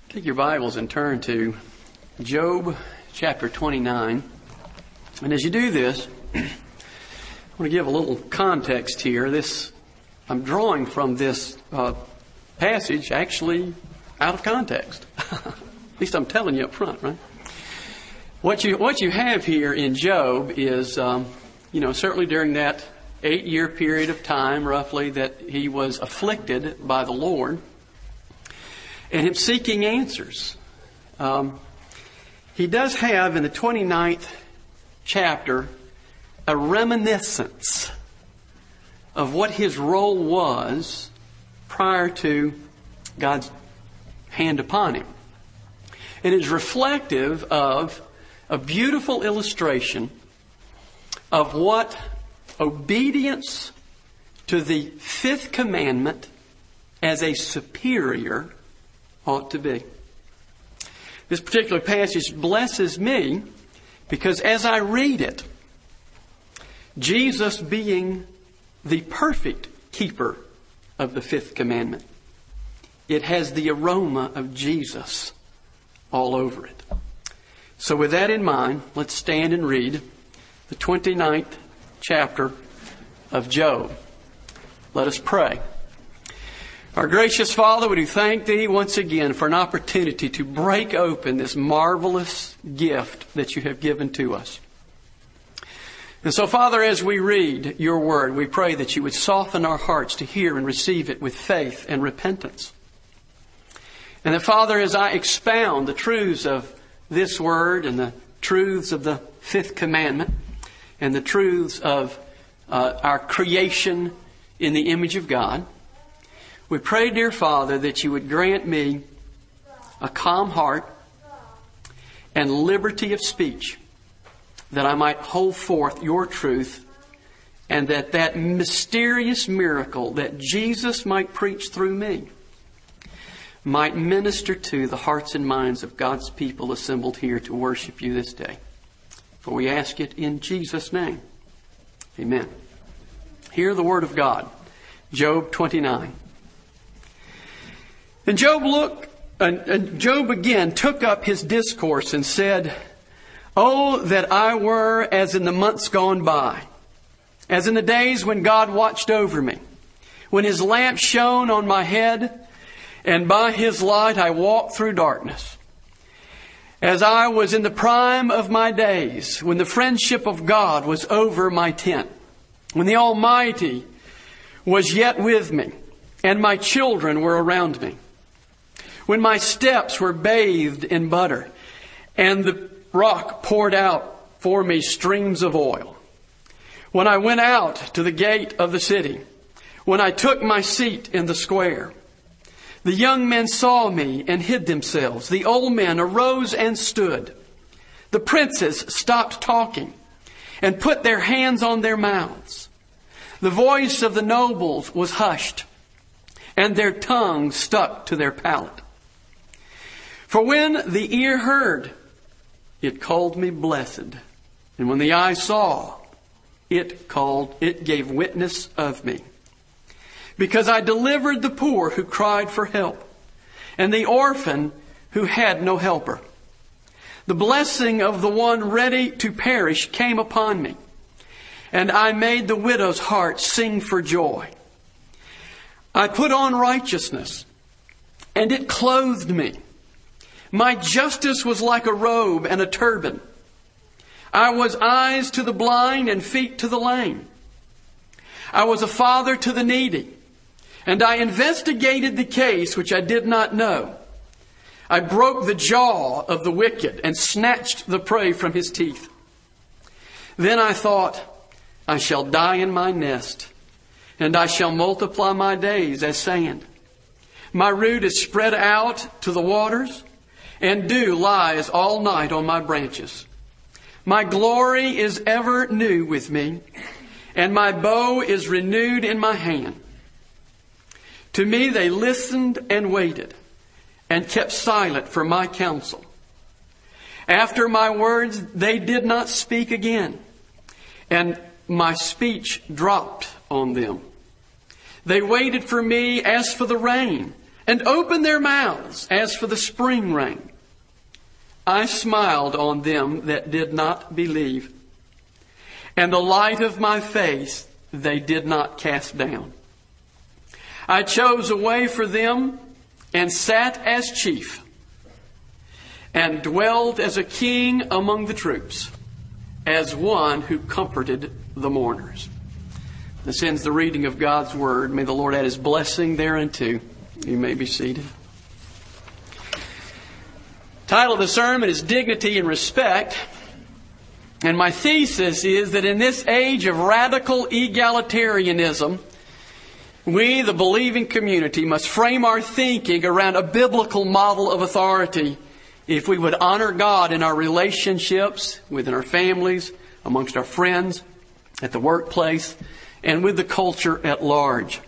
Take your Bibles and turn to Job chapter 29. And as you do this, I want to give a little context here. I'm drawing from this passage actually out of context. At least I'm telling you up front, right? What you have here in Job is, certainly during that 8-year period of time, roughly, that he was afflicted by the Lord, and him seeking answers. He does have in the 29th chapter a reminiscence of what his role was prior to God's hand upon him. It is reflective of a beautiful illustration of what obedience to the fifth commandment as a superior ought to be. This particular passage blesses me because as I read it, Jesus being the perfect keeper of the fifth commandment, it has the aroma of Jesus all over it. So with that in mind, let's stand and read the 29th chapter of Job. Let us pray. Our gracious Father, we do thank Thee once again for an opportunity to break open this marvelous gift that You have given to us. And so, Father, as we read Your Word, we pray that You would soften our hearts to hear and receive it with faith and repentance. And that, Father, as I expound the truths of this Word and the truths of the fifth commandment and the truths of our creation in the image of God, we pray, dear Father, that You would grant me a calm heart and liberty of speech, that I might hold forth Your truth, and that mysterious miracle that Jesus might preach through me might minister to the hearts and minds of God's people assembled here to worship You this day. For we ask it in Jesus' name. Amen. Hear the word of God. Job 29. And Job again took up his discourse and said, "Oh, that I were as in the months gone by, as in the days when God watched over me, when His lamp shone on my head, and by His light I walked through darkness. As I was in the prime of my days, when the friendship of God was over my tent, when the Almighty was yet with me, and my children were around me. When my steps were bathed in butter, and the rock poured out for me streams of oil. When I went out to the gate of the city, when I took my seat in the square, the young men saw me and hid themselves. The old men arose and stood. The princes stopped talking and put their hands on their mouths. The voice of the nobles was hushed, and their tongue stuck to their palate. For when the ear heard, it called me blessed. And when the eye saw, it gave witness of me. Because I delivered the poor who cried for help, and the orphan who had no helper. The blessing of the one ready to perish came upon me, and I made the widow's heart sing for joy. I put on righteousness, and it clothed me. My justice was like a robe and a turban. I was eyes to the blind and feet to the lame. I was a father to the needy, and I investigated the case which I did not know. I broke the jaw of the wicked and snatched the prey from his teeth. Then I thought, I shall die in my nest, and I shall multiply my days as sand. My root is spread out to the waters, and dew lies all night on my branches. My glory is ever new with me, and my bow is renewed in my hand. To me they listened and waited, and kept silent for my counsel. After my words they did not speak again, and my speech dropped on them. They waited for me as for the rain, and opened their mouths as for the spring rain. I smiled on them that did not believe, and the light of my face they did not cast down. I chose a way for them and sat as chief, and dwelled as a king among the troops, as one who comforted the mourners. This ends the reading of God's Word. May the Lord add His blessing thereunto. You may be seated. Title of the sermon is Dignity and Respect. And my thesis is that in this age of radical egalitarianism, we, the believing community, must frame our thinking around a biblical model of authority if we would honor God in our relationships, within our families, amongst our friends, at the workplace, and with the culture at large.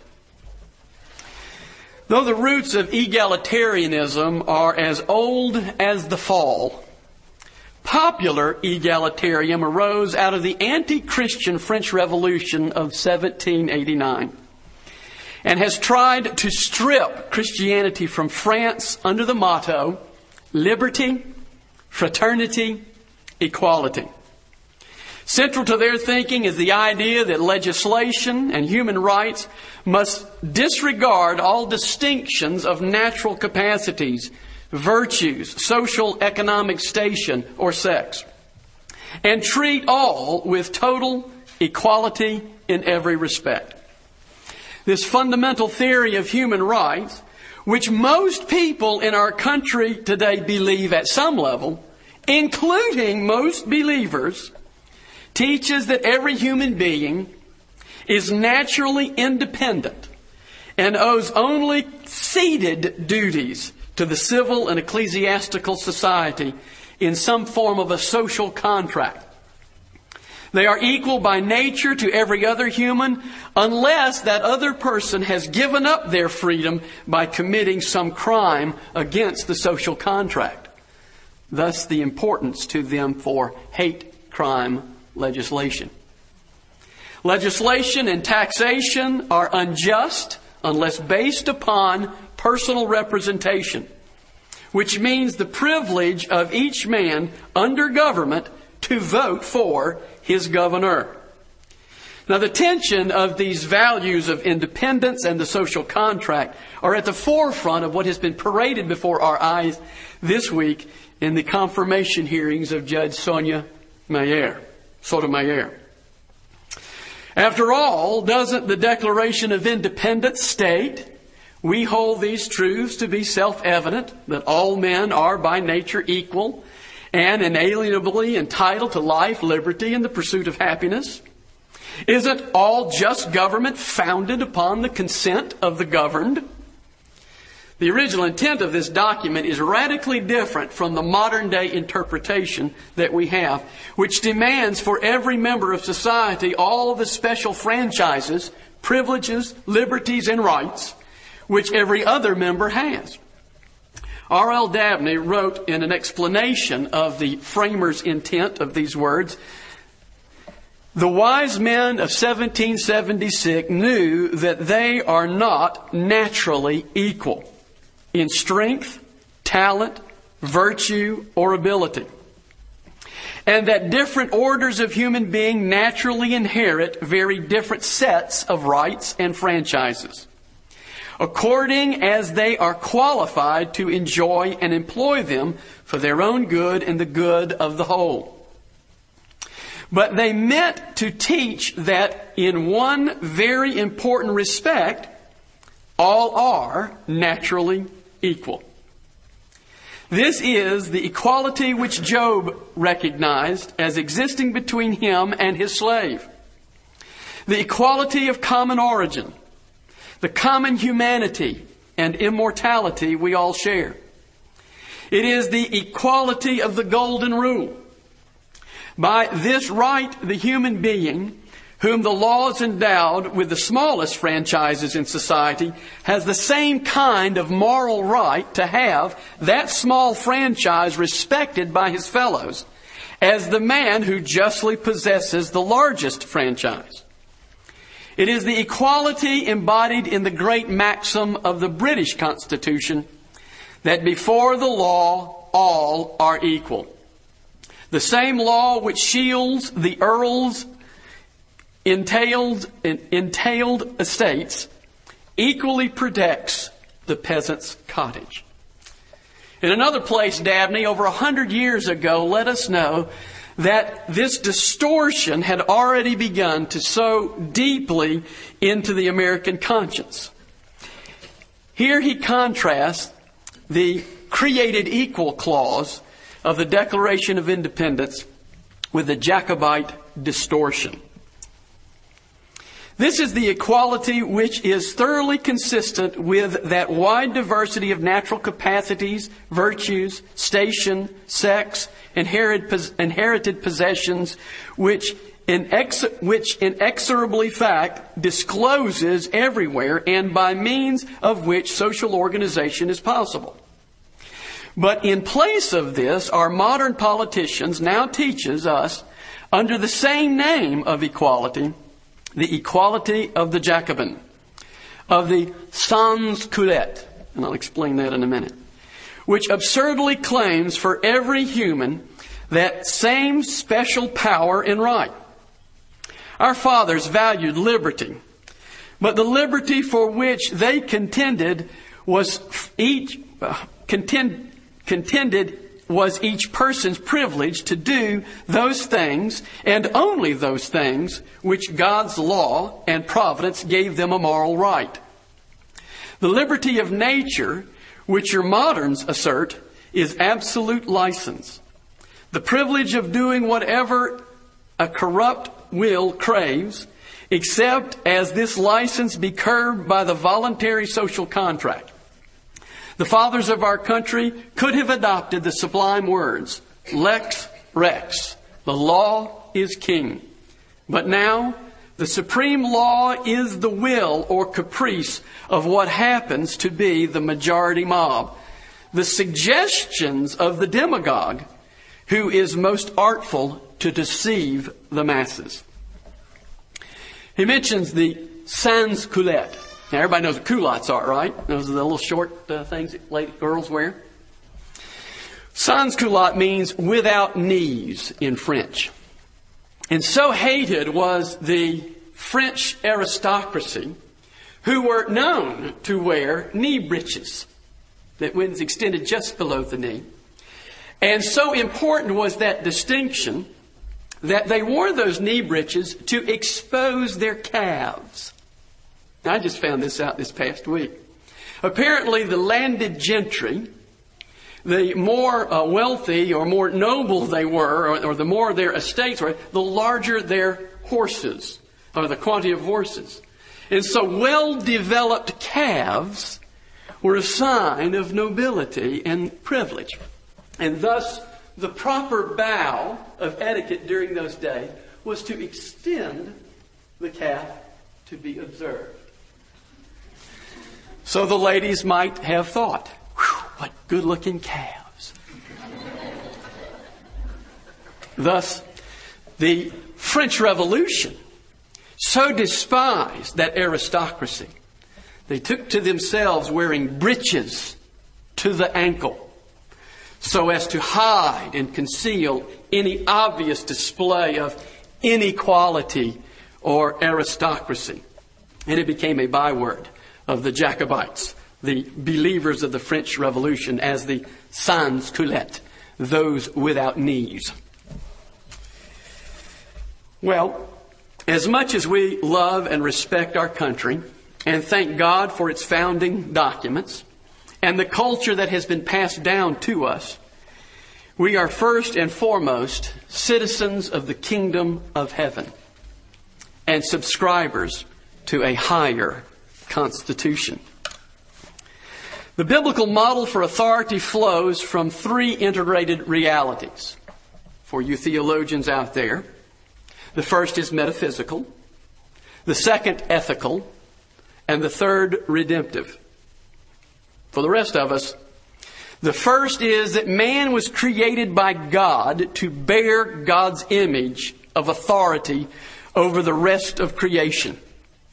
Though the roots of egalitarianism are as old as the fall, popular egalitarianism arose out of the anti-Christian French Revolution of 1789 and has tried to strip Christianity from France under the motto, liberty, fraternity, equality. Central to their thinking is the idea that legislation and human rights must disregard all distinctions of natural capacities, virtues, social economic station, or sex, and treat all with total equality in every respect. This fundamental theory of human rights, which most people in our country today believe at some level, including most believers, teaches that every human being is naturally independent and owes only ceded duties to the civil and ecclesiastical society in some form of a social contract. They are equal by nature to every other human unless that other person has given up their freedom by committing some crime against the social contract. Thus the importance to them for hate crime legislation. Legislation and taxation are unjust unless based upon personal representation, which means the privilege of each man under government to vote for his governor. Now, the tension of these values of independence and the social contract are at the forefront of what has been paraded before our eyes this week in the confirmation hearings of Judge Sotomayor. After all, doesn't the Declaration of Independence state, "We hold these truths to be self-evident, that all men are by nature equal and inalienably entitled to life, liberty, and the pursuit of happiness"? Isn't all just government founded upon the consent of the governed? The original intent of this document is radically different from the modern day interpretation that we have, which demands for every member of society all the special franchises, privileges, liberties, and rights which every other member has. R.L. Dabney wrote in an explanation of the framers' intent of these words, "The wise men of 1776 knew that they are not naturally equal in strength, talent, virtue, or ability, and that different orders of human being naturally inherit very different sets of rights and franchises, according as they are qualified to enjoy and employ them for their own good and the good of the whole. But they meant to teach that in one very important respect, all are naturally equal. This is the equality which Job recognized as existing between him and his slave. The equality of common origin, the common humanity and immortality we all share. It is the equality of the golden rule. By this right, the human being, whom the law has endowed with the smallest franchises in society, has the same kind of moral right to have that small franchise respected by his fellows as the man who justly possesses the largest franchise. It is the equality embodied in the great maxim of the British Constitution that before the law, all are equal. The same law which shields the earl's entailed estates equally protects the peasant's cottage. In another place, Dabney, over 100 years ago, let us know that this distortion had already begun to sow deeply into the American conscience. Here he contrasts the created equal clause of the Declaration of Independence with the Jacobite distortion. This is the equality which is thoroughly consistent with that wide diversity of natural capacities, virtues, station, sex, inherited possessions, which inexorably fact discloses everywhere and by means of which social organization is possible. But in place of this, our modern politicians now teaches us, under the same name of equality, the equality of the Jacobin, of the sans-culotte, and I'll explain that in a minute, which absurdly claims for every human that same special power and right. Our fathers valued liberty, but the liberty for which they contended was each person's privilege to do those things and only those things which God's law and providence gave them a moral right. The liberty of nature, which your moderns assert, is absolute license. The privilege of doing whatever a corrupt will craves, except as this license be curbed by the voluntary social contract. The fathers of our country could have adopted the sublime words, Lex Rex, the law is king. But now, the supreme law is the will or caprice of what happens to be the majority mob. The suggestions of the demagogue, who is most artful to deceive the masses. He mentions the sans-culotte. Now, everybody knows what culottes are, right? Those are the little short things that girls wear. Sans-culotte means without knees in French. And so hated was the French aristocracy, who were known to wear knee breeches that was extended just below the knee. And so important was that distinction that they wore those knee breeches to expose their calves. I just found this out this past week. Apparently, the landed gentry, the more wealthy or more noble they were, or the more their estates were, the larger their horses, or the quantity of horses. And so well-developed calves were a sign of nobility and privilege. And thus, the proper bow of etiquette during those days was to extend the calf to be observed. So the ladies might have thought, what good-looking calves. Thus, the French Revolution so despised that aristocracy, they took to themselves wearing breeches to the ankle so as to hide and conceal any obvious display of inequality or aristocracy. And it became a byword of the Jacobites, the believers of the French Revolution, as the sans-culotte, those without knees. Well, as much as we love and respect our country and thank God for its founding documents and the culture that has been passed down to us, we are first and foremost citizens of the kingdom of heaven and subscribers to a higher constitution. The biblical model for authority flows from three integrated realities. For you theologians out there, the first is metaphysical, the second ethical, and the third redemptive. For the rest of us, the first is that man was created by God to bear God's image of authority over the rest of creation.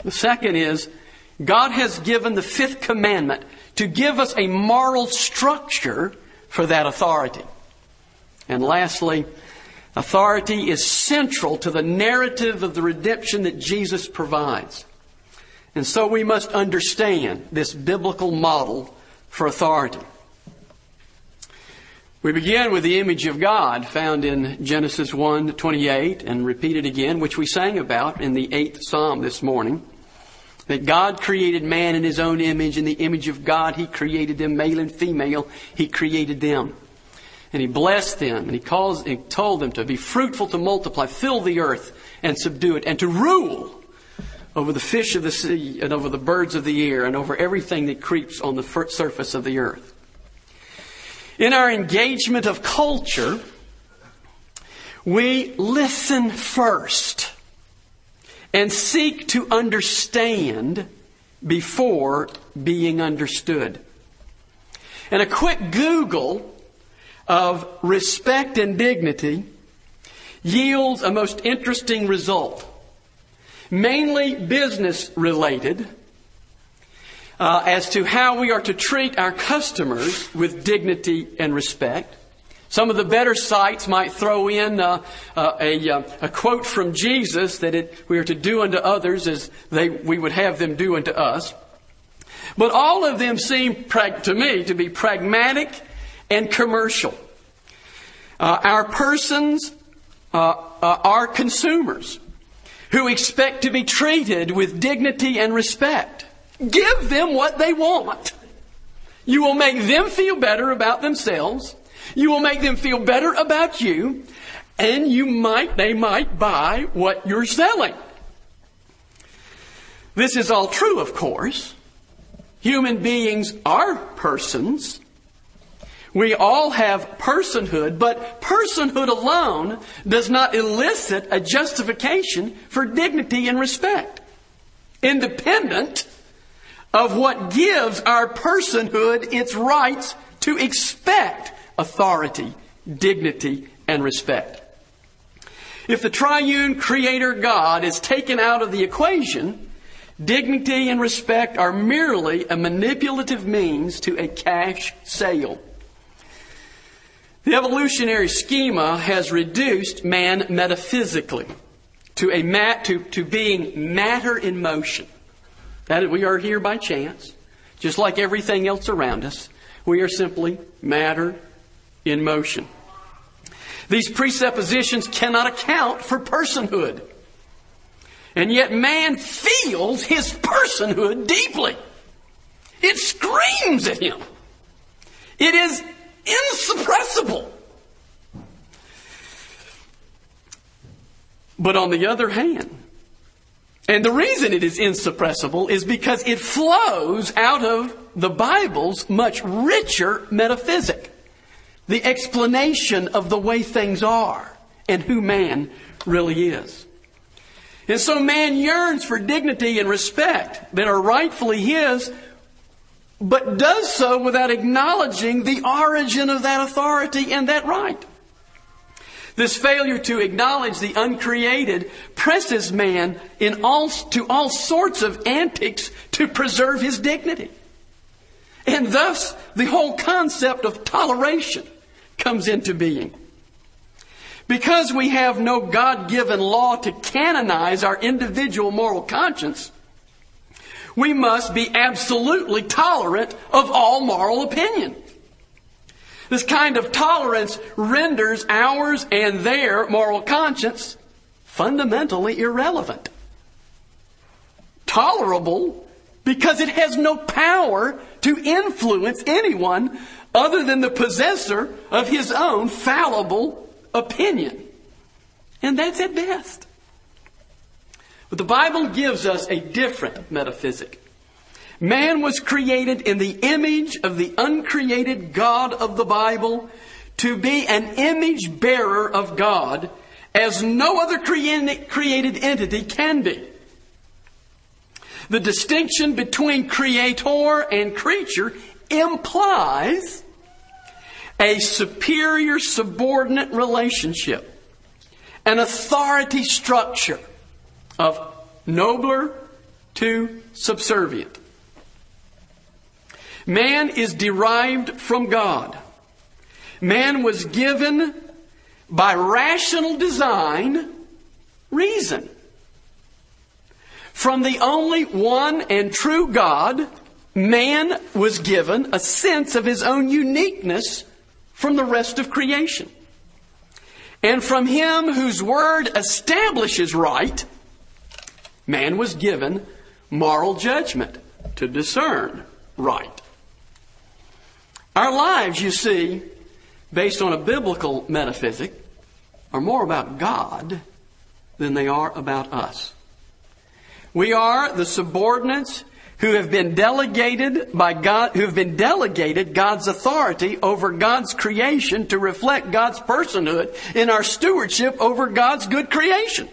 The second is, God has given the fifth commandment to give us a moral structure for that authority. And lastly, authority is central to the narrative of the redemption that Jesus provides. And so we must understand this biblical model for authority. We begin with the image of God found in Genesis 1:28 and repeated again, which we sang about in the 8th Psalm this morning. That God created man in His own image. In the image of God, He created them, male and female. He created them. And He blessed them. And He told them to be fruitful, to multiply, fill the earth and subdue it, and to rule over the fish of the sea and over the birds of the air and over everything that creeps on the surface of the earth. In our engagement of culture, we listen first and seek to understand before being understood. And a quick Google of respect and dignity yields a most interesting result. Mainly business related, as to how we are to treat our customers with dignity and respect. Some of the better sites might throw in a quote from Jesus that we are to do unto others as we would have them do unto us. But all of them seem to me to be pragmatic and commercial. Our persons are consumers who expect to be treated with dignity and respect. Give them what they want. You will make them feel better about themselves. You will make them feel better about you. And they might buy what you're selling. This is all true, of course. Human beings are persons. We all have personhood, but personhood alone does not elicit a justification for dignity and respect, independent of what gives our personhood its rights to expect authority, dignity, and respect. If the triune Creator God is taken out of the equation, dignity and respect are merely a manipulative means to a cash sale. The evolutionary schema has reduced man metaphysically to being matter in motion. That we are here by chance, just like everything else around us. We are simply matter in motion. These presuppositions cannot account for personhood. And yet man feels his personhood deeply. It screams at him. It is insuppressible. But on the other hand, and the reason it is insuppressible is because it flows out of the Bible's much richer metaphysic. The explanation of the way things are and who man really is. And so man yearns for dignity and respect that are rightfully his, but does so without acknowledging the origin of that authority and that right. This failure to acknowledge the uncreated presses man to all sorts of antics to preserve his dignity. And thus, the whole concept of toleration comes into being. Because we have no God-given law to canonize our individual moral conscience, we must be absolutely tolerant of all moral opinion. This kind of tolerance renders ours and their moral conscience fundamentally irrelevant. Tolerable because it has no power to influence anyone other than the possessor of his own fallible opinion. And that's at best. But the Bible gives us a different metaphysic. Man was created in the image of the uncreated God of the Bible to be an image bearer of God as no other created entity can be. The distinction between creator and creature implies a superior subordinate relationship, an authority structure of nobler to subservient. Man is derived from God. Man was given by rational design reason. From the only one and true God, man was given a sense of his own uniqueness from the rest of creation. And from him whose word establishes right, man was given moral judgment to discern right. Our lives, you see, based on a biblical metaphysic, are more about God than they are about us. We are the subordinates who have been delegated by God, who have been delegated God's authority over God's creation to reflect God's personhood in our stewardship over God's good creation.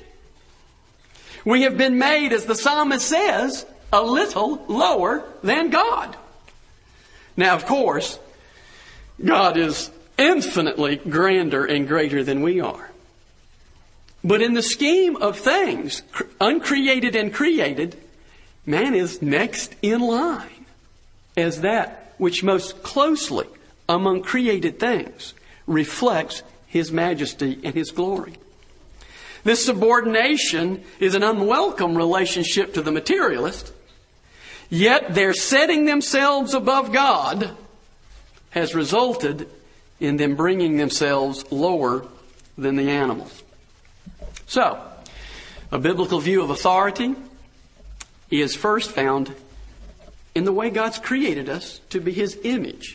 We have been made, as the psalmist says, a little lower than God. Now, of course, God is infinitely grander and greater than we are. But in the scheme of things, uncreated and created, man is next in line as that which most closely among created things reflects His majesty and His glory. This subordination is an unwelcome relationship to the materialist, yet their setting themselves above God has resulted in them bringing themselves lower than the animals. So, a biblical view of authority is first found in the way God's created us to be His image.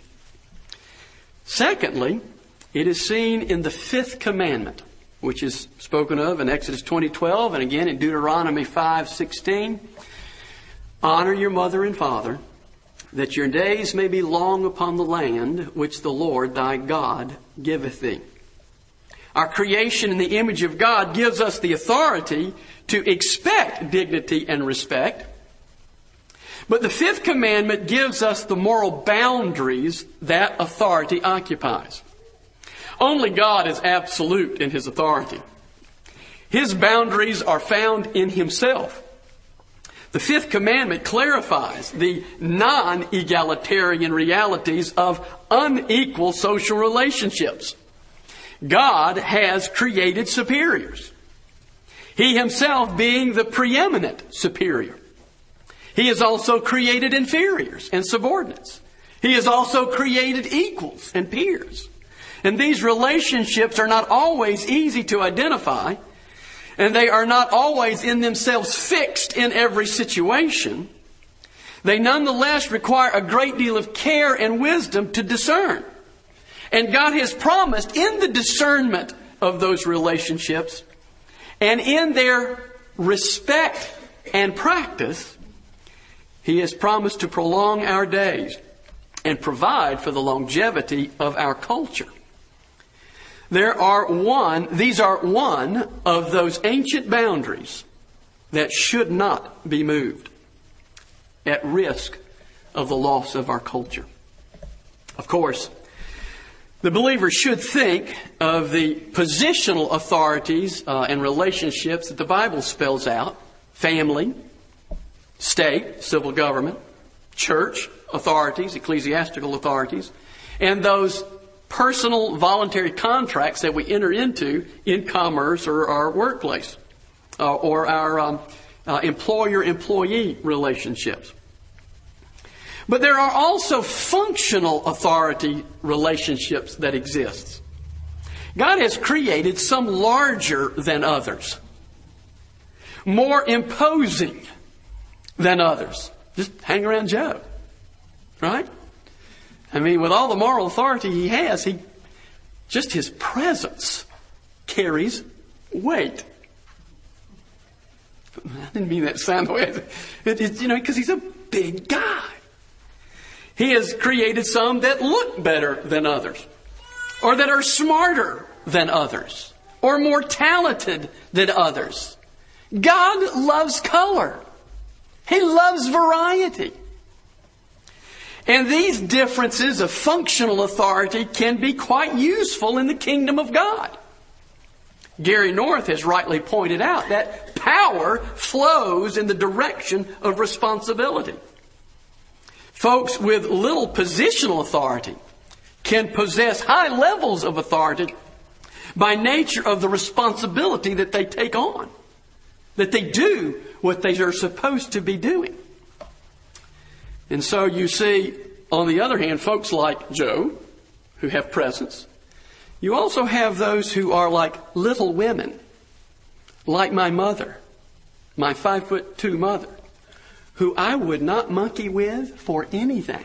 Secondly, it is seen in the fifth commandment, which is spoken of in Exodus 20:12 and again in Deuteronomy 5:16. Honor your mother and father, that your days may be long upon the land which the Lord thy God giveth thee. Our creation in the image of God gives us the authority to expect dignity and respect. But the fifth commandment gives us the moral boundaries that authority occupies. Only God is absolute in His authority. His boundaries are found in Himself. The fifth commandment clarifies the non-egalitarian realities of unequal social relationships. God has created superiors, He Himself being the preeminent superior. He has also created inferiors and subordinates. He has also created equals and peers. And these relationships are not always easy to identify, and they are not always in themselves fixed in every situation. They nonetheless require a great deal of care and wisdom to discern. And God has promised in the discernment of those relationships and in their respect and practice, He has promised to prolong our days and provide for the longevity of our culture. These are one of those ancient boundaries that should not be moved at risk of the loss of our culture. Of course, the believer should think of the positional authorities and relationships that the Bible spells out: family, state, civil government, church authorities, ecclesiastical authorities, and those personal voluntary contracts that we enter into in commerce or our workplace or our employer-employee relationships. But there are also functional authority relationships that exist. God has created some larger than others, more imposing than others. Just hang around Job, right? I mean, with all the moral authority he has, just his presence carries weight. I didn't mean that to sound the way because he's a big guy. He has created some that look better than others, or that are smarter than others, or more talented than others. God loves color. He loves variety. And these differences of functional authority can be quite useful in the kingdom of God. Gary North has rightly pointed out that power flows in the direction of responsibility. Folks with little positional authority can possess high levels of authority by nature of the responsibility that they take on, that they do what they are supposed to be doing. And so you see, on the other hand, folks like Joe, who have presence. You also have those who are like little women, like my mother, my 5'2" mother, who I would not monkey with for anything.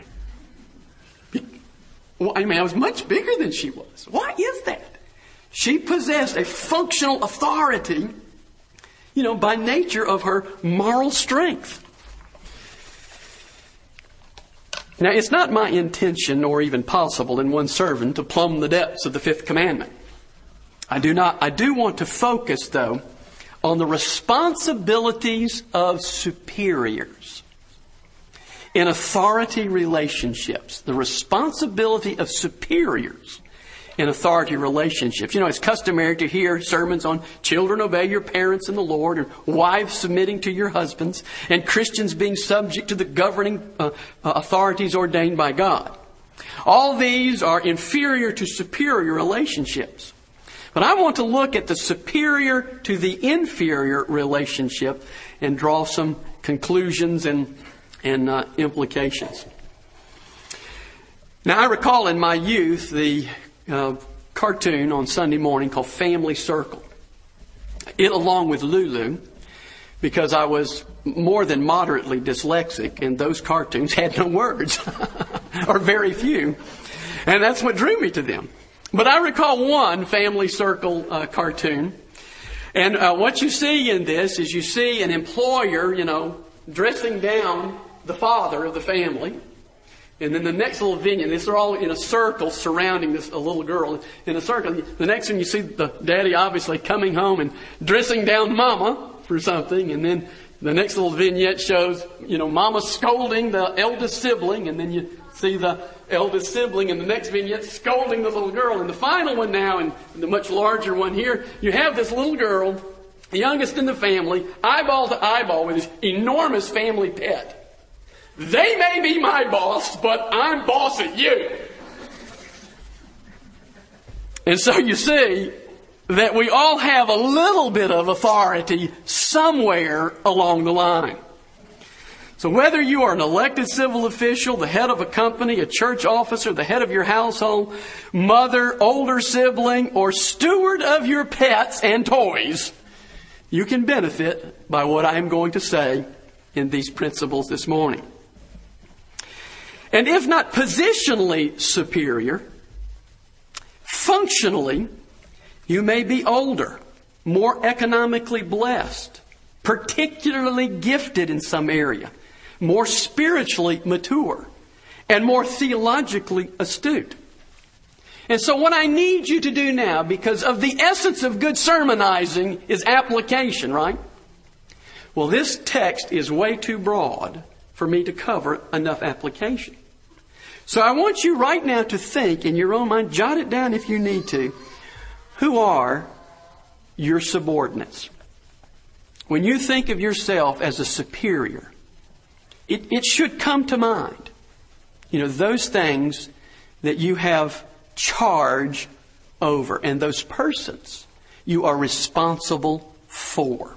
Well, I mean, I was much bigger than she was. Why is that? She possessed a functional authority, by nature of her moral strength. Now, it's not my intention or even possible in one sermon to plumb the depths of the fifth commandment. I do want to focus, though, on the responsibilities of superiors in authority relationships. The responsibility of superiors in authority relationships. It's customary to hear sermons on children obey your parents in the Lord, and wives submitting to your husbands, and Christians being subject to the governing authorities ordained by God. All these are inferior to superior relationships. But I want to look at the superior to the inferior relationship and draw some conclusions and implications. Now, I recall in my youth the cartoon on Sunday morning called Family Circle. It, along with Lulu, because I was more than moderately dyslexic, and those cartoons had no words, or very few, and that's what drew me to them. But I recall one Family Circle cartoon, and what you see in this is you see an employer, dressing down the father of the family. And then the next little vignette, these are all in a circle surrounding a little girl in a circle. The next one you see the daddy obviously coming home and dressing down mama for something. And then the next little vignette shows, mama scolding the eldest sibling. And then you see the eldest sibling in the next vignette scolding the little girl. And the final one now, and the much larger one here, you have this little girl, the youngest in the family, eyeball to eyeball with this enormous family pet. They may be my boss, but I'm boss at you. And so you see that we all have a little bit of authority somewhere along the line. So whether you are an elected civil official, the head of a company, a church officer, the head of your household, mother, older sibling, or steward of your pets and toys, you can benefit by what I am going to say in these principles this morning. And if not positionally superior, functionally, you may be older, more economically blessed, particularly gifted in some area, more spiritually mature, and more theologically astute. And so what I need you to do now, because of the essence of good sermonizing, is application, right? Well, this text is way too broad for me to cover enough application. So I want you right now to think in your own mind, jot it down if you need to, who are your subordinates? When you think of yourself as a superior, it should come to mind, those things that you have charge over, and those persons you are responsible for.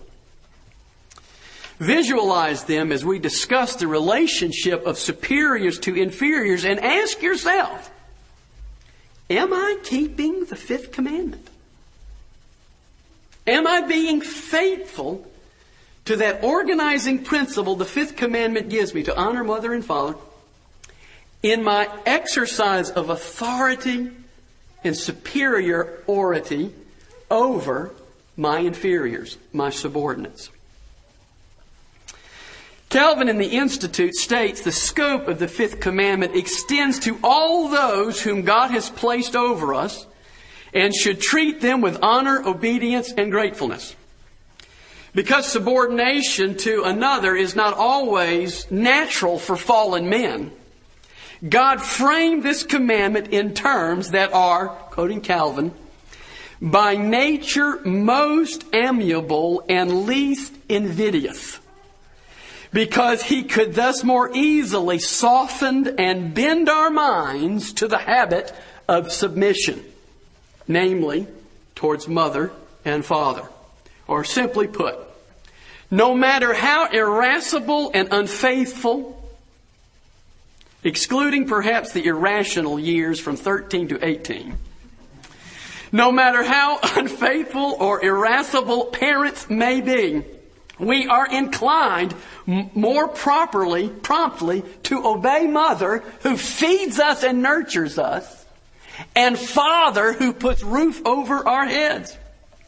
Visualize them as we discuss the relationship of superiors to inferiors, and ask yourself, am I keeping the fifth commandment? Am I being faithful to that organizing principle the fifth commandment gives me, to honor mother and father, in my exercise of authority and superiority over my inferiors, my subordinates? Calvin in the Institute states the scope of the fifth commandment extends to all those whom God has placed over us, and should treat them with honor, obedience, and gratefulness. Because subordination to another is not always natural for fallen men, God framed this commandment in terms that are, quoting Calvin, by nature most amiable and least invidious, because he could thus more easily soften and bend our minds to the habit of submission, namely towards mother and father. Or simply put, no matter how irascible and unfaithful, excluding perhaps the irrational years from 13 to 18, no matter how unfaithful or irascible parents may be, we are inclined more promptly to obey mother who feeds us and nurtures us, and father who puts roof over our heads.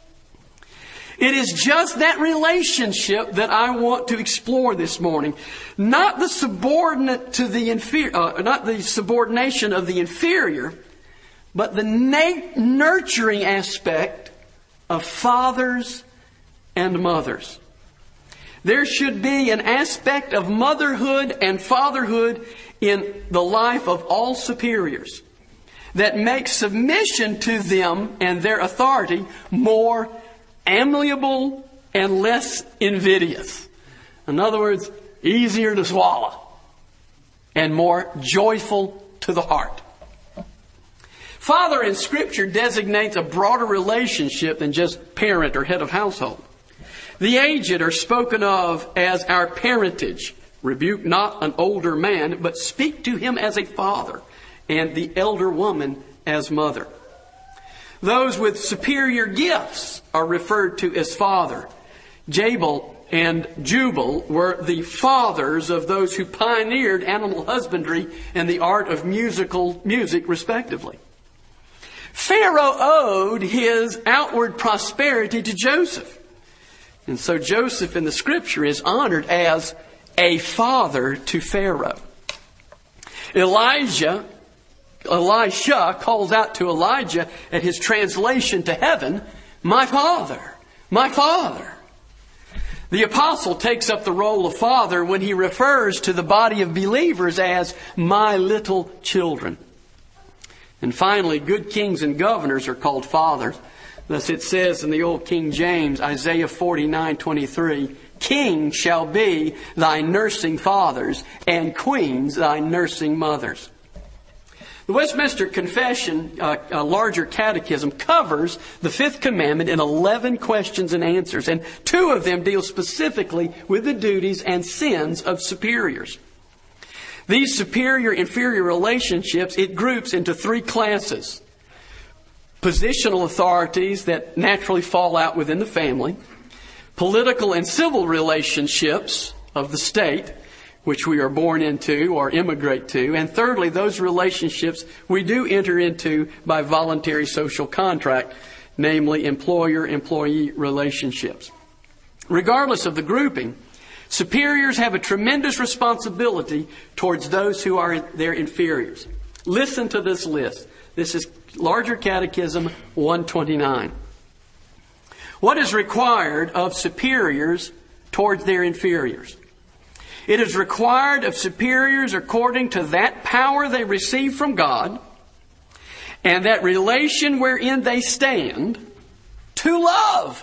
It is just that relationship that I want to explore this morning. Not the subordinate to the not the subordination of the inferior, but the nurturing aspect of fathers and mothers. There should be an aspect of motherhood and fatherhood in the life of all superiors that makes submission to them and their authority more amiable and less invidious. In other words, easier to swallow and more joyful to the heart. Father in Scripture designates a broader relationship than just parent or head of household. The aged are spoken of as our parentage. Rebuke not an older man, but speak to him as a father, and the elder woman as mother. Those with superior gifts are referred to as father. Jabal and Jubal were the fathers of those who pioneered animal husbandry and the art of music, respectively. Pharaoh owed his outward prosperity to Joseph. And so Joseph in the Scripture is honored as a father to Pharaoh. Elisha calls out to Elijah at his translation to heaven, "My father, my father." The apostle takes up the role of father when he refers to the body of believers as "my little children." And finally, good kings and governors are called fathers. Thus it says in the Old King James, Isaiah 49:23, "Kings shall be thy nursing fathers, and queens thy nursing mothers." The Westminster Confession, a larger catechism, covers the fifth commandment in 11 questions and answers, and 2 of them deal specifically with the duties and sins of superiors. These superior-inferior relationships it groups into 3 classes. Positional authorities that naturally fall out within the family, political and civil relationships of the state, which we are born into or immigrate to, and thirdly, those relationships we do enter into by voluntary social contract, namely employer-employee relationships. Regardless of the grouping, superiors have a tremendous responsibility towards those who are their inferiors. Listen to this list. This is Larger Catechism 129. What is required of superiors towards their inferiors? It is required of superiors according to that power they receive from God and that relation wherein they stand to love,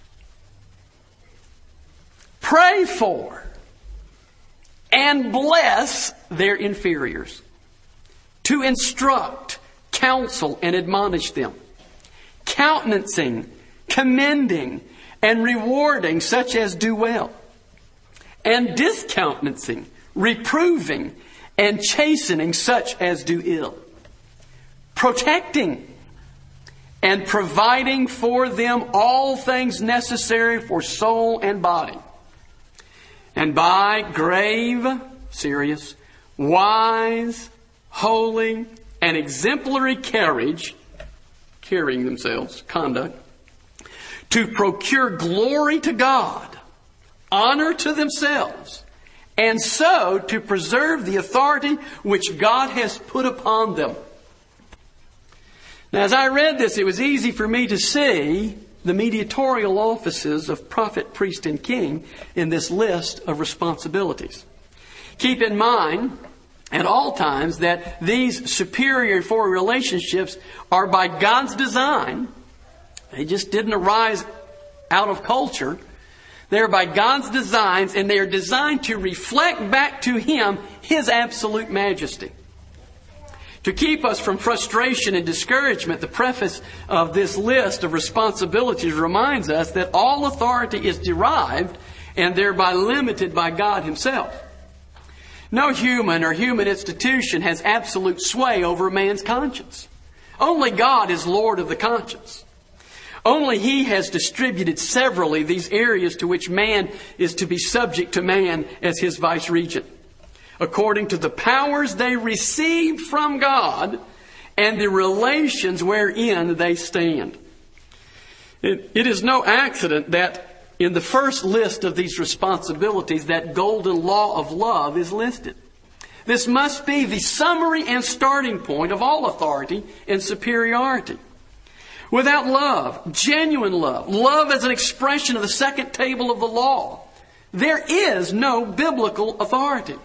pray for, and bless their inferiors, to instruct, counsel, and admonish them, countenancing, commending, and rewarding such as do well, and discountenancing, reproving, and chastening such as do ill, protecting, and providing for them all things necessary for soul and body, and by grave, serious, wise, holy, and exemplary carrying themselves, conduct, to procure glory to God, honor to themselves, and so to preserve the authority which God has put upon them. Now, as I read this, it was easy for me to see the mediatorial offices of prophet, priest, and king in this list of responsibilities. Keep in mind at all times that these superior and inferior relationships are by God's design They just didn't arise out of culture. They're by God's designs, and they are designed to reflect back to Him His absolute majesty. To keep us from frustration and discouragement, the preface of this list of responsibilities reminds us that all authority is derived and thereby limited by God Himself. No human or human institution has absolute sway over a man's conscience. Only God is Lord of the conscience. Only He has distributed severally these areas to which man is to be subject to man as His vice-regent, according to the powers they received from God and the relations wherein they stand. It is no accident that in the first list of these responsibilities, that golden law of love is listed. This must be the summary and starting point of all authority and superiority. Without love, genuine love, love as an expression of the second table of the law, there is no biblical authority.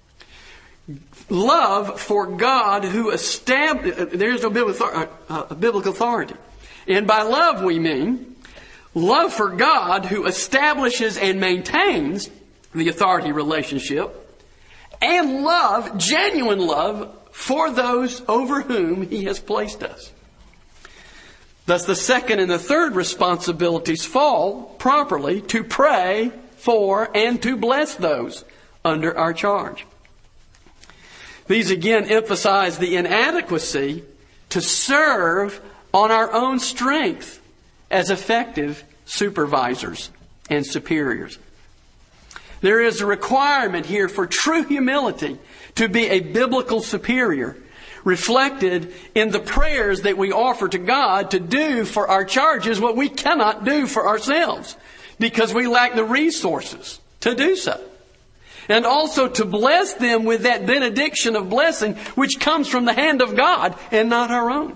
Love for God who established, there is no biblical authority. And by love we mean love for God who establishes and maintains the authority relationship, and love, genuine love, for those over whom He has placed us. Thus the second and the third responsibilities fall properly to pray for and to bless those under our charge. These again emphasize the inadequacy to serve on our own strength as effective supervisors and superiors. There is a requirement here for true humility to be a biblical superior, reflected in the prayers that we offer to God to do for our charges what we cannot do for ourselves because we lack the resources to do so. And also to bless them with that benediction of blessing which comes from the hand of God and not our own.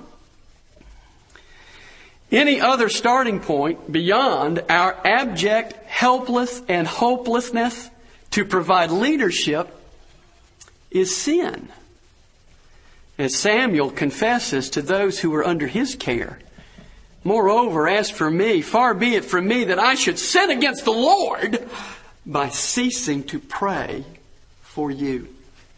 Any other starting point beyond our abject, helpless, and hopelessness to provide leadership is sin. As Samuel confesses to those who were under his care, "Moreover, as for me, far be it from me that I should sin against the Lord by ceasing to pray for you."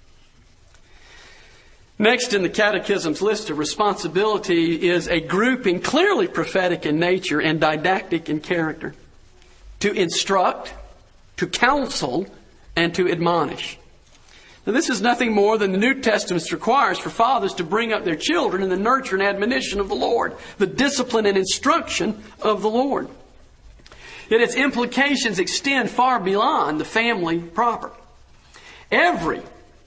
Next in the Catechism's list of responsibility is a grouping clearly prophetic in nature and didactic in character. To instruct, to counsel, and to admonish. Now this is nothing more than the New Testament requires for fathers to bring up their children in the nurture and admonition of the Lord, the discipline and instruction of the Lord. Yet its implications extend far beyond the family proper. Every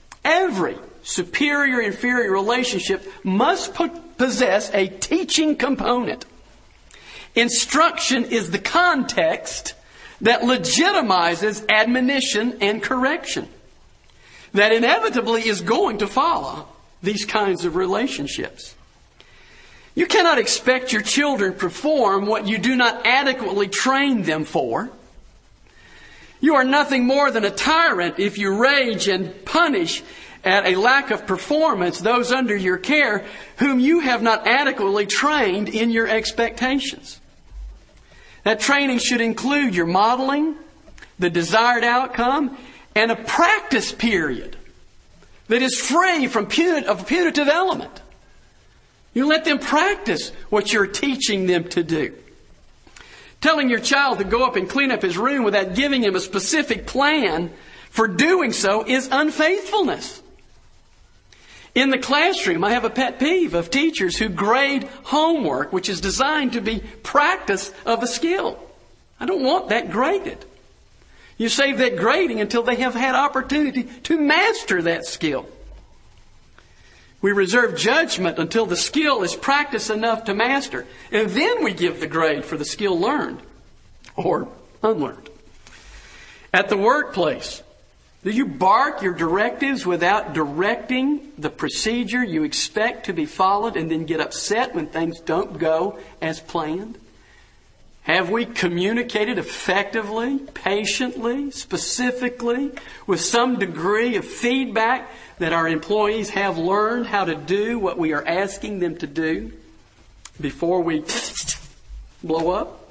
superior-inferior relationship must possess a teaching component. Instruction is the context that legitimizes admonition and correction that inevitably is going to follow these kinds of relationships. You cannot expect your children to perform what you do not adequately train them for. You are nothing more than a tyrant if you rage and punish at a lack of performance those under your care whom you have not adequately trained in your expectations. That training should include your modeling, the desired outcome, and a practice period that is free from punitive element. You let them practice what you're teaching them to do. Telling your child to go up and clean up his room without giving him a specific plan for doing so is unfaithfulness. In the classroom, I have a pet peeve of teachers who grade homework, which is designed to be practice of a skill. I don't want that graded. You save that grading until they have had opportunity to master that skill. We reserve judgment until the skill is practiced enough to master, and then we give the grade for the skill learned or unlearned. At the workplace, do you bark your directives without directing the procedure you expect to be followed and then get upset when things don't go as planned? Have we communicated effectively, patiently, specifically, with some degree of feedback that our employees have learned how to do what we are asking them to do before we blow up.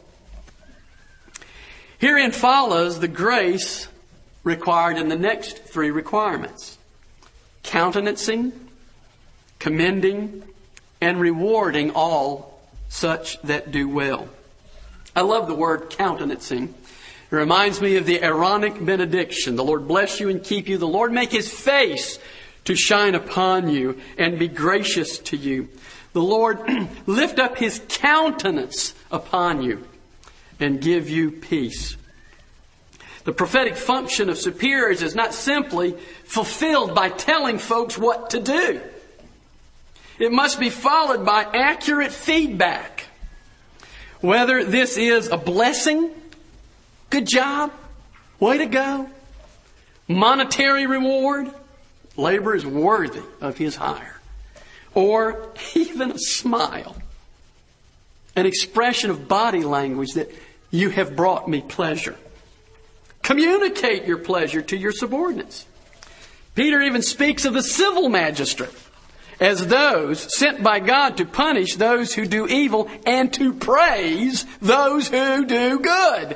Herein follows the grace required in the next three requirements: countenancing, commending, and rewarding all such that do well. I love the word countenancing. It reminds me of the Aaronic benediction. The Lord bless you and keep you. The Lord make His face to shine upon you and be gracious to you. The Lord lift up His countenance upon you and give you peace. The prophetic function of superiors is not simply fulfilled by telling folks what to do. It must be followed by accurate feedback. Whether this is a blessing, good job, way to go, monetary reward, labor is worthy of his hire, or even a smile, an expression of body language that you have brought me pleasure. Communicate your pleasure to your subordinates. Peter even speaks of the civil magistrate as those sent by God to punish those who do evil and to praise those who do good.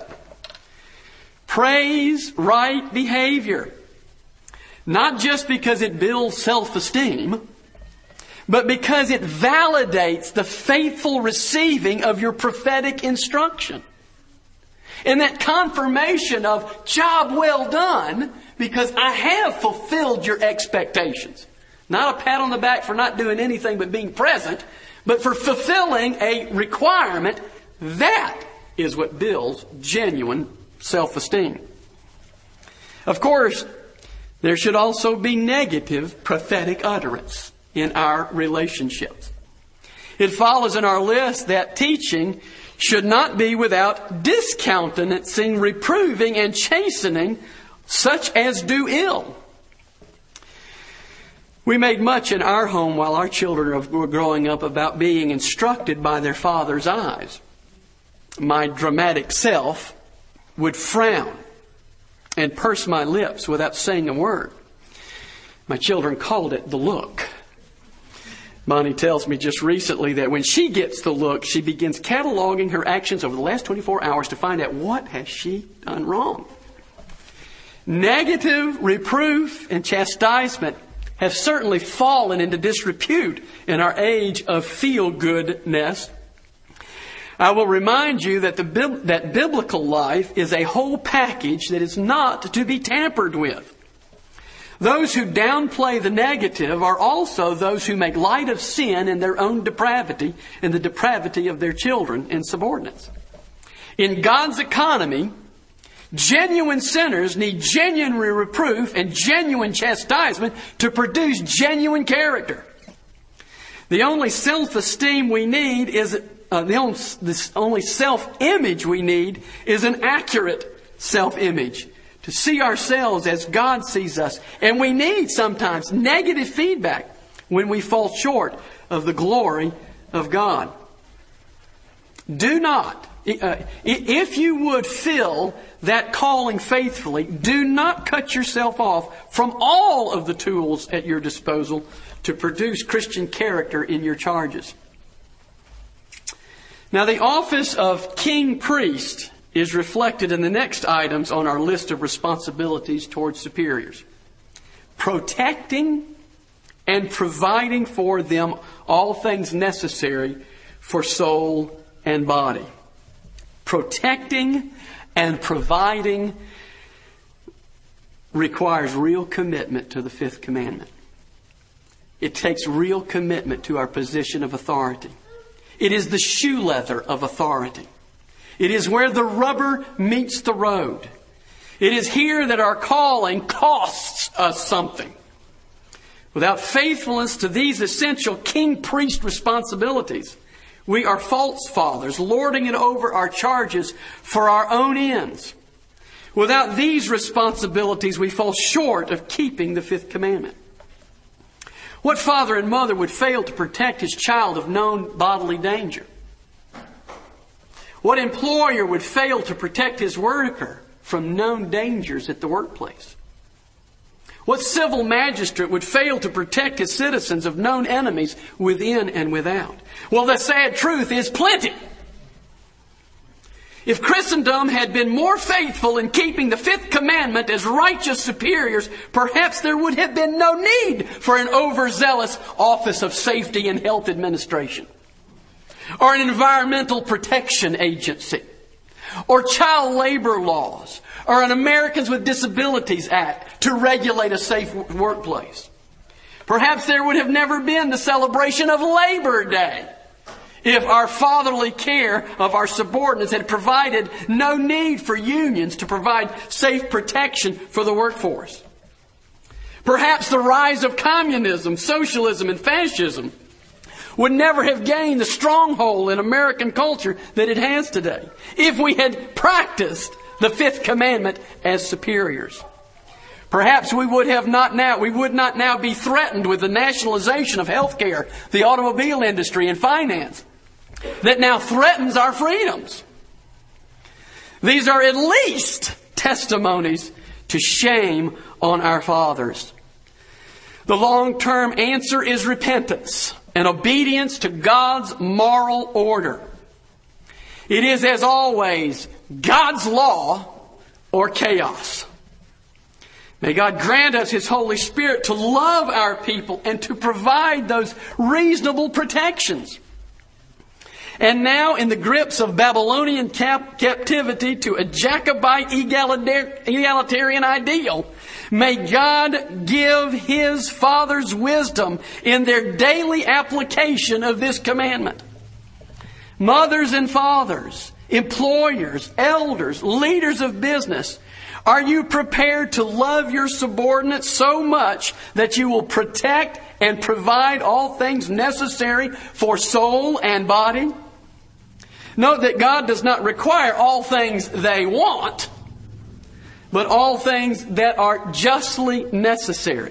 Praise right behavior. Not just because it builds self-esteem, but because it validates the faithful receiving of your prophetic instruction. And that confirmation of job well done because I have fulfilled your expectations. Not a pat on the back for not doing anything but being present, but for fulfilling a requirement. That is what builds genuine self-esteem. Of course, there should also be negative prophetic utterance in our relationships. It follows in our list that teaching should not be without discountenancing, reproving, and chastening such as do ill. We made much in our home while our children were growing up about being instructed by their father's eyes. My dramatic self would frown and purse my lips without saying a word. My children called it the look. Bonnie tells me just recently that when she gets the look, she begins cataloging her actions over the last 24 hours to find out what has she done wrong. Negative reproof and chastisement have certainly fallen into disrepute in our age of feel-goodness. I will remind you that that biblical life is a whole package that is not to be tampered with. Those who downplay the negative are also those who make light of sin and their own depravity and the depravity of their children and subordinates. In God's economy, genuine sinners need genuine reproof and genuine chastisement to produce genuine character. The only self-esteem we need is the only self-image we need is an accurate self-image to see ourselves as God sees us. And we need sometimes negative feedback when we fall short of the glory of God. Do not, if you would fill that calling faithfully, do not cut yourself off from all of the tools at your disposal to produce Christian character in your charges. Now, the office of king priest is reflected in the next items on our list of responsibilities towards superiors. Protecting and providing for them all things necessary for soul and body. Protecting and providing requires real commitment to the fifth commandment. It takes real commitment to our position of authority. It is the shoe leather of authority. It is where the rubber meets the road. It is here that our calling costs us something. Without faithfulness to these essential king-priest responsibilities, we are false fathers, lording it over our charges for our own ends. Without these responsibilities, we fall short of keeping the fifth commandment. What father and mother would fail to protect his child of known bodily danger? What employer would fail to protect his worker from known dangers at the workplace? What civil magistrate would fail to protect his citizens of known enemies within and without? Well, the sad truth is plenty. If Christendom had been more faithful in keeping the fifth commandment as righteous superiors, perhaps there would have been no need for an overzealous office of safety and health administration, or an environmental protection agency, or child labor laws, or an Americans with Disabilities Act to regulate a safe workplace. Perhaps there would have never been the celebration of Labor Day if our fatherly care of our subordinates had provided no need for unions to provide safe protection for the workforce. Perhaps the rise of communism, socialism, and fascism would never have gained the stronghold in American culture that it has today if we had practiced the fifth commandment as superiors. Perhaps we would not now be threatened with the nationalization of healthcare, the automobile industry, and finance that now threatens our freedoms. These are at least testimonies to shame on our fathers. The long-term answer is repentance and obedience to God's moral order. It is, as always, God's law or chaos. May God grant us His Holy Spirit to love our people and to provide those reasonable protections. And now, in the grips of Babylonian captivity to a Jacobite egalitarian ideal, may God give His Father's wisdom in their daily application of this commandment. Mothers and fathers, employers, elders, leaders of business, are you prepared to love your subordinates so much that you will protect and provide all things necessary for soul and body? Note that God does not require all things they want, but all things that are justly necessary.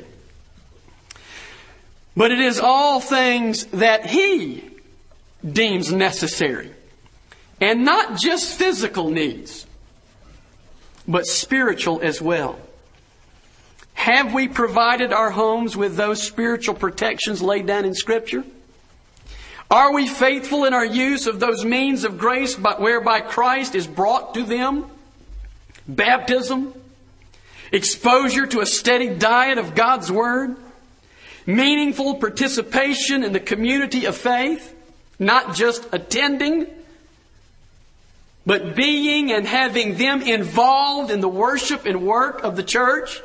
But it is all things that He deems necessary. And not just physical needs, but spiritual as well. Have we provided our homes with those spiritual protections laid down in Scripture? Are we faithful in our use of those means of grace whereby Christ is brought to them? Baptism, exposure to a steady diet of God's Word, meaningful participation in the community of faith, not just attending, but being and having them involved in the worship and work of the church.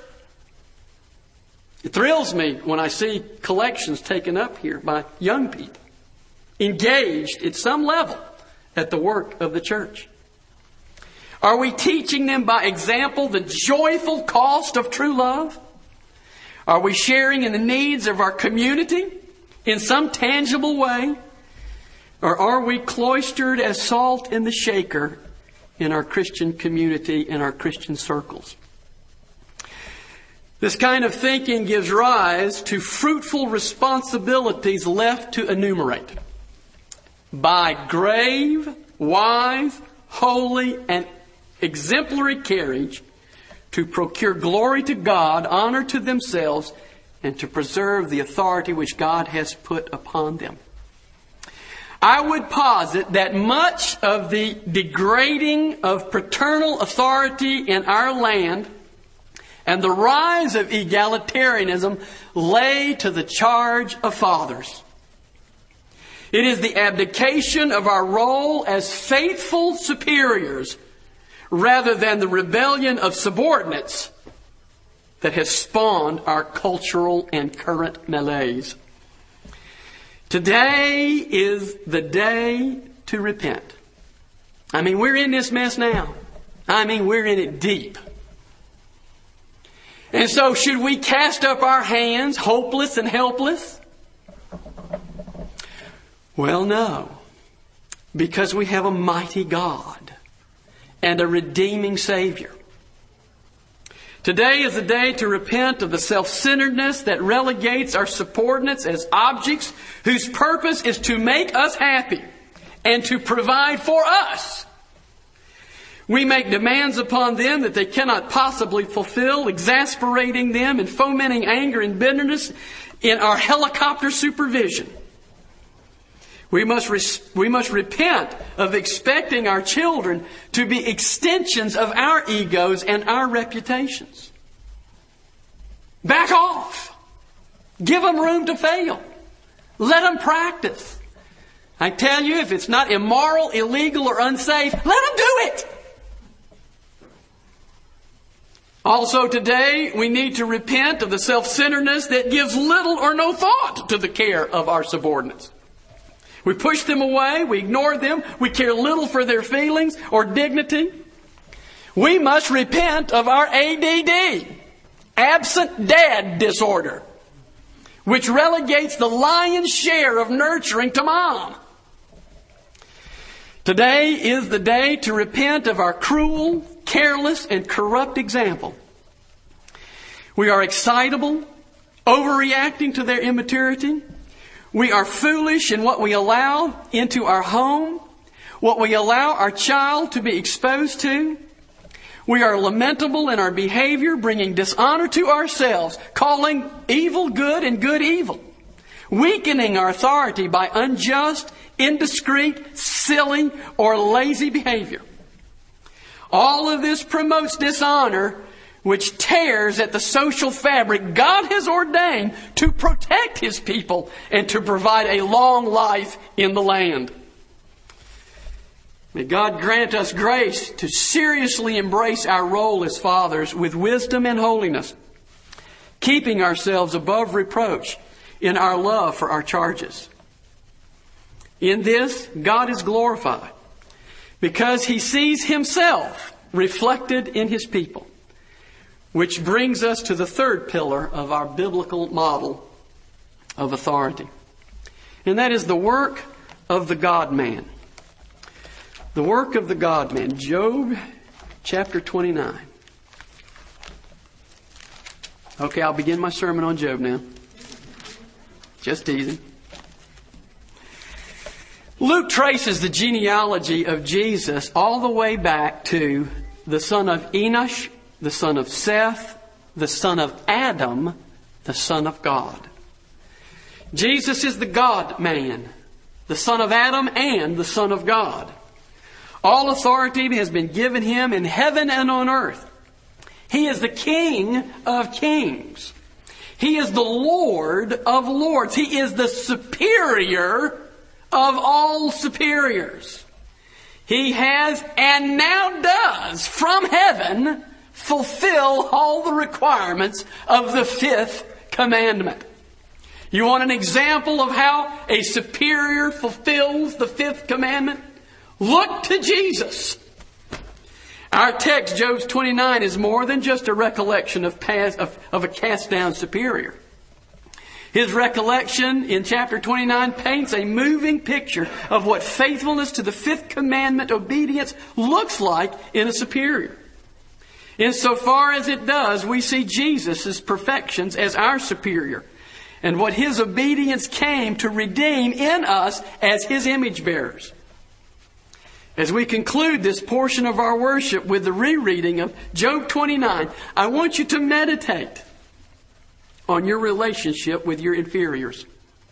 It thrills me when I see collections taken up here by young people, engaged at some level at the work of the church. Are we teaching them by example the joyful cost of true love? Are we sharing in the needs of our community in some tangible way? Or are we cloistered as salt in the shaker in our Christian community, in our Christian circles? This kind of thinking gives rise to fruitful responsibilities left to enumerate. By grave, wise, holy, and exemplary carriage to procure glory to God, honor to themselves, and to preserve the authority which God has put upon them. I would posit that much of the degrading of paternal authority in our land and the rise of egalitarianism lay to the charge of fathers. It is the abdication of our role as faithful superiors rather than the rebellion of subordinates that has spawned our cultural and current malaise. Today is the day to repent. We're in this mess now. We're in it deep. And so should we cast up our hands, hopeless and helpless? Well, no. Because we have a mighty God and a redeeming Savior. Today is the day to repent of the self-centeredness that relegates our subordinates as objects whose purpose is to make us happy and to provide for us. We make demands upon them that they cannot possibly fulfill, exasperating them and fomenting anger and bitterness in our helicopter supervision. We must repent of expecting our children to be extensions of our egos and our reputations. Back off. Give them room to fail. Let them practice. I tell you, if it's not immoral, illegal, or unsafe, let them do it. Also today, we need to repent of the self-centeredness that gives little or no thought to the care of our subordinates. We push them away, we ignore them, we care little for their feelings or dignity. We must repent of our ADD, absent dad disorder, which relegates the lion's share of nurturing to mom. Today is the day to repent of our cruel, careless, and corrupt example. We are excitable, overreacting to their immaturity. We are foolish in what we allow into our home, what we allow our child to be exposed to. We are lamentable in our behavior, bringing dishonor to ourselves, calling evil good and good evil, weakening our authority by unjust, indiscreet, silly, or lazy behavior. All of this promotes dishonor, which tears at the social fabric God has ordained to protect His people and to provide a long life in the land. May God grant us grace to seriously embrace our role as fathers with wisdom and holiness, keeping ourselves above reproach in our love for our charges. In this, God is glorified because He sees Himself reflected in His people. Which brings us to the third pillar of our biblical model of authority. And that is the work of the God-man. The work of the God-man. Job chapter 29. Okay, I'll begin my sermon on Job now. Just teasing. Luke traces the genealogy of Jesus all the way back to the son of Enosh, the son of Seth, the son of Adam, the son of God. Jesus is the God-man, the son of Adam and the son of God. All authority has been given Him in heaven and on earth. He is the King of kings. He is the Lord of lords. He is the superior of all superiors. He has and now does from heaven fulfill all the requirements of the fifth commandment. You want an example of how a superior fulfills the fifth commandment? Look to Jesus. Our text, Job 29, is more than just a recollection of a cast-down superior. His recollection in chapter 29 paints a moving picture of what faithfulness to the fifth commandment obedience looks like in a superior. Insofar as it does, we see Jesus' perfections as our superior and what His obedience came to redeem in us as His image bearers. As we conclude this portion of our worship with the rereading of Job 29, I want you to meditate on your relationship with your inferiors.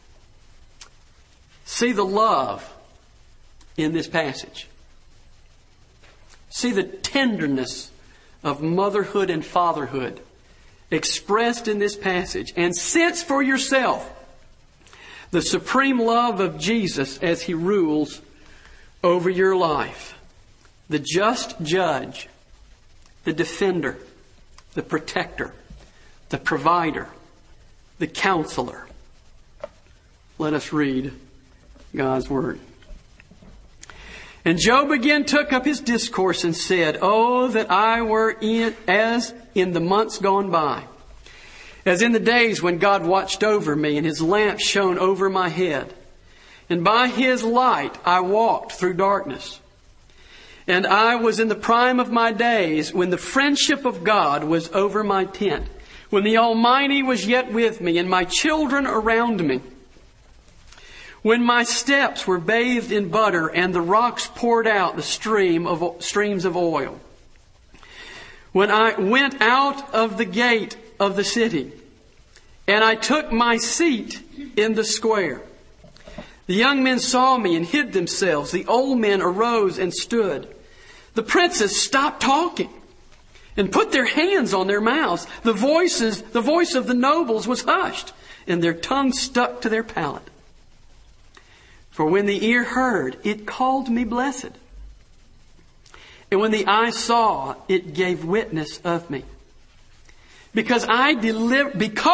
See the love in this passage. See the tenderness of motherhood and fatherhood expressed in this passage, and sense for yourself the supreme love of Jesus as He rules over your life. The just judge, the defender, the protector, the provider, the counselor. Let us read God's Word. And Job again took up his discourse and said, "Oh, that I were as in the months gone by, as in the days when God watched over me and His lamp shone over my head. And by His light I walked through darkness. And I was in the prime of my days when the friendship of God was over my tent, when the Almighty was yet with me and my children around me. When my steps were bathed in butter and the rocks poured out the streams of oil. When I went out of the gate of the city and I took my seat in the square. The young men saw me and hid themselves. The old men arose and stood. The princes stopped talking and put their hands on their mouths. The voice of the nobles was hushed, and their tongues stuck to their palate. For when the ear heard, it called me blessed. And when the eye saw, it gave witness of me. Because I delivered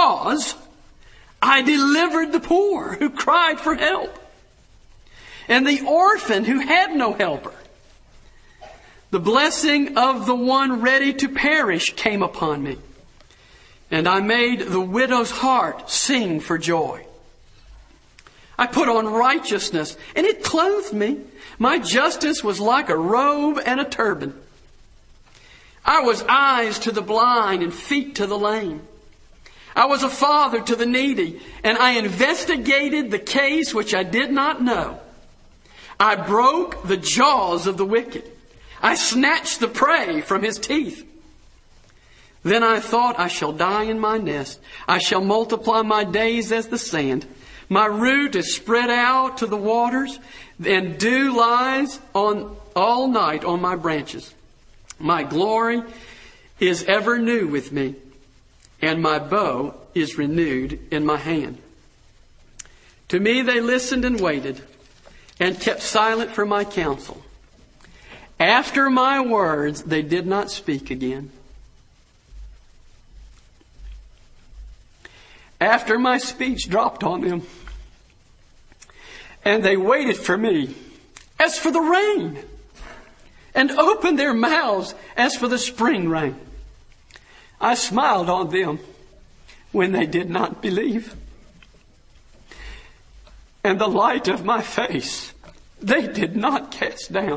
the poor who cried for help, and the orphan who had no helper. The blessing of the one ready to perish came upon me, and I made the widow's heart sing for joy. I put on righteousness, and it clothed me. My justice was like a robe and a turban. I was eyes to the blind and feet to the lame. I was a father to the needy, and I investigated the case which I did not know. I broke the jaws of the wicked. I snatched the prey from his teeth. Then I thought, I shall die in my nest. I shall multiply my days as the sand. My root is spread out to the waters, and dew lies on all night on my branches. My glory is ever new with me, and my bow is renewed in my hand. To me they listened and waited, and kept silent for my counsel. After my words they did not speak again. After my speech dropped on them, and they waited for me as for the rain, and opened their mouths as for the spring rain. I smiled on them when they did not believe, and the light of my face they did not cast down.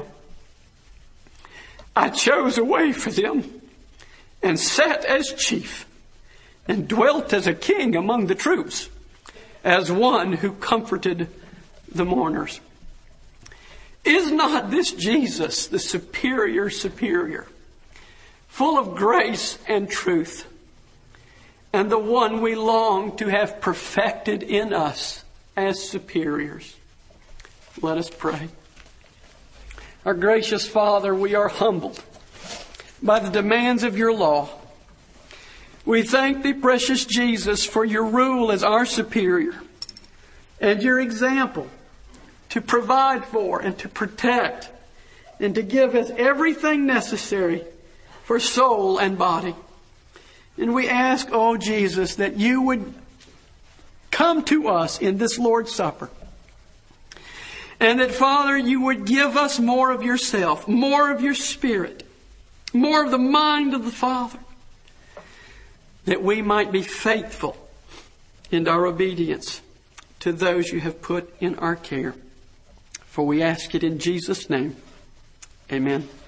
I chose a way for them, and sat as chief, and dwelt as a king among the troops, as one who comforted the mourners. Is not this Jesus the superior, full of grace and truth, and the one we long to have perfected in us as superiors? Let us pray. Our gracious Father, we are humbled by the demands of your law. We thank thee, precious Jesus, for your rule as our superior and your example to provide for and to protect and to give us everything necessary for soul and body. And we ask, oh Jesus, that you would come to us in this Lord's Supper. And that, Father, you would give us more of yourself, more of your Spirit, more of the mind of the Father, that we might be faithful in our obedience to those you have put in our care. For we ask it in Jesus' name. Amen.